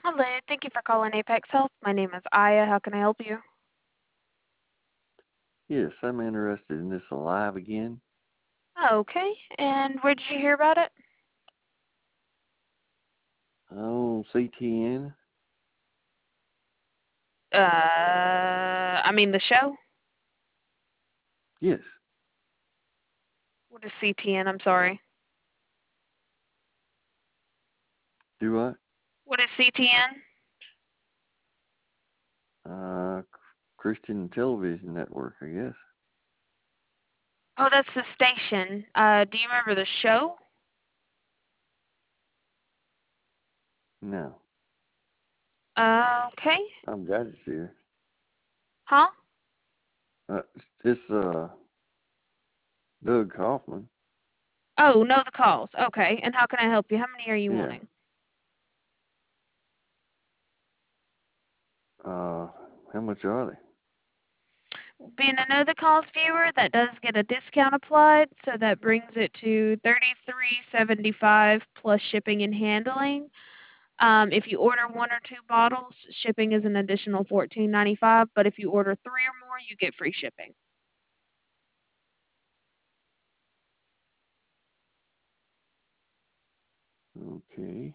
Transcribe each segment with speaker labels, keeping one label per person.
Speaker 1: Hello, thank you for calling Apex Health. My name is Aya. How can I help you?
Speaker 2: Yes, I'm interested in this Alive again.
Speaker 1: Okay, and where did you hear about it?
Speaker 2: Oh, CTN?
Speaker 1: The show?
Speaker 2: Yes.
Speaker 1: What is CTN? I'm sorry.
Speaker 2: Do I?
Speaker 1: What is CTN?
Speaker 2: Christian Television Network, I guess.
Speaker 1: Oh, that's the station. Do you remember the show?
Speaker 2: No.
Speaker 1: Okay.
Speaker 2: I've got it here.
Speaker 1: Huh?
Speaker 2: Uh, it's Doug Kaufman.
Speaker 1: Oh, know the calls. Okay, and how can I help you? How many are you
Speaker 2: Yeah.
Speaker 1: wanting?
Speaker 2: Uh, how much are they?
Speaker 1: Being a know the calls viewer, that does get a discount applied, so that brings it to $33.75 plus shipping and handling. If you order one or two bottles, shipping is an additional $14.95. But if you order three or more, you get free shipping.
Speaker 2: Okay.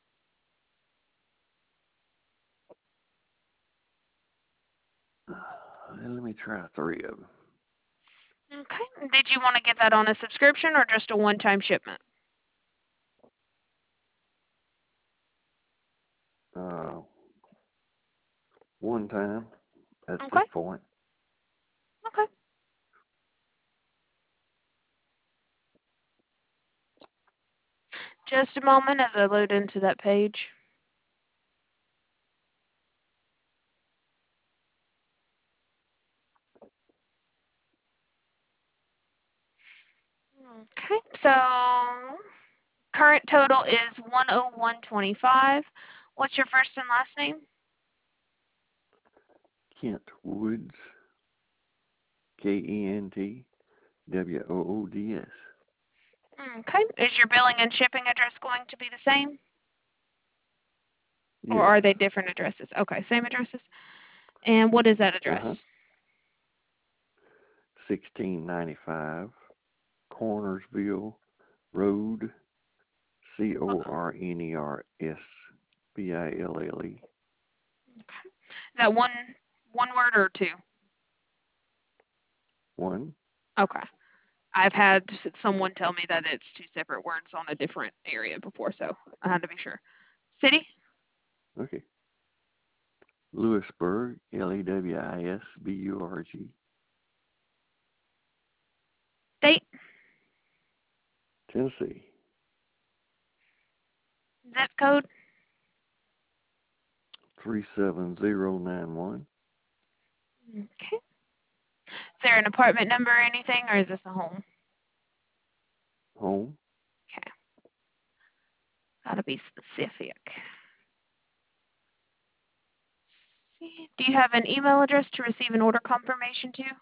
Speaker 2: Let me try three of them.
Speaker 1: Okay. Did you want to get that on a subscription or just a one-time shipment?
Speaker 2: Uh, one time at this
Speaker 1: Okay.
Speaker 2: point.
Speaker 1: Okay. Just a moment as I load into that page. Okay. So current total is 101.25. What's your first and last name?
Speaker 2: Kent Woods. KentWoods.
Speaker 1: Okay. Is your billing and shipping address going to be the same? Or
Speaker 2: Yes.
Speaker 1: are they different addresses? Okay, same addresses. And what is that
Speaker 2: Uh
Speaker 1: address?
Speaker 2: huh. 1695 Cornersville Road, Cornersville.
Speaker 1: Okay. Is that one word or two?
Speaker 2: One.
Speaker 1: Okay. I've had someone tell me that it's two separate words on a different area before, so I had to be sure. City?
Speaker 2: Okay. Lewisburg, Lewisburg.
Speaker 1: State?
Speaker 2: Tennessee.
Speaker 1: Zip code?
Speaker 2: 37091.
Speaker 1: Okay. Is there an apartment number or anything, or is this a home?
Speaker 2: Home.
Speaker 1: Okay. Gotta be specific. Do you have an email address to receive an order confirmation to?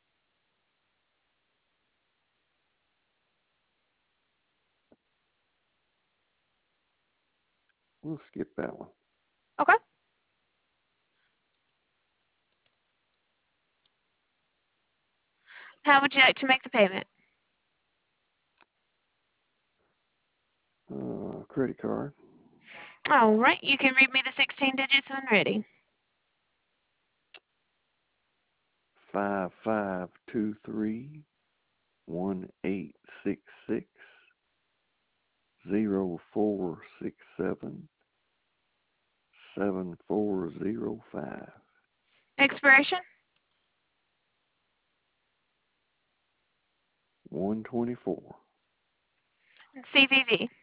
Speaker 2: We'll skip that one.
Speaker 1: Okay. How would you like to make the payment?
Speaker 2: Credit card.
Speaker 1: All right. You can read me the 16 digits when ready.
Speaker 2: 5523-1866-0467-7405.
Speaker 1: Expiration?
Speaker 2: 124.
Speaker 1: CVV.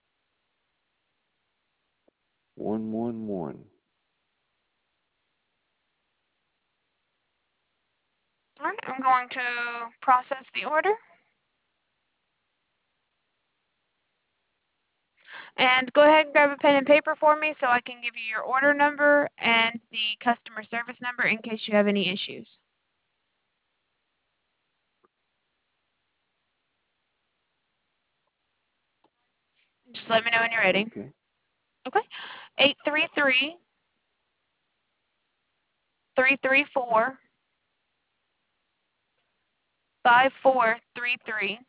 Speaker 2: 111.
Speaker 1: All right. I'm going to process the order. And go ahead and grab a pen and paper for me so I can give you your order number and the customer service number in case you have any issues. Just let me know when you're ready.
Speaker 2: Okay.
Speaker 1: Okay. 833-334-5433.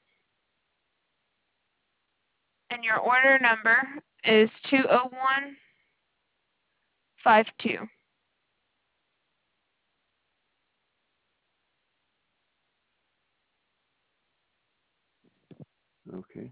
Speaker 1: And your order number is 20152.
Speaker 2: Okay.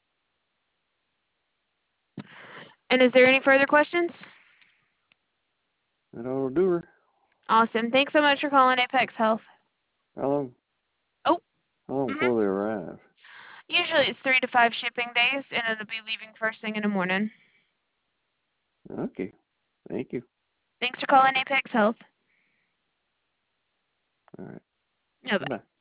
Speaker 1: And is there any further questions?
Speaker 2: That ought to do her.
Speaker 1: Awesome. Thanks so much for calling Apex Health.
Speaker 2: How long?
Speaker 1: Oh,
Speaker 2: How long
Speaker 1: mhm.
Speaker 2: before they arrive?
Speaker 1: Usually it's 3 to 5 shipping days, and it'll be leaving first thing in the morning.
Speaker 2: Okay. Thank you.
Speaker 1: Thanks for calling Apex Health.
Speaker 2: All right.
Speaker 1: Bye-bye.
Speaker 2: Bye.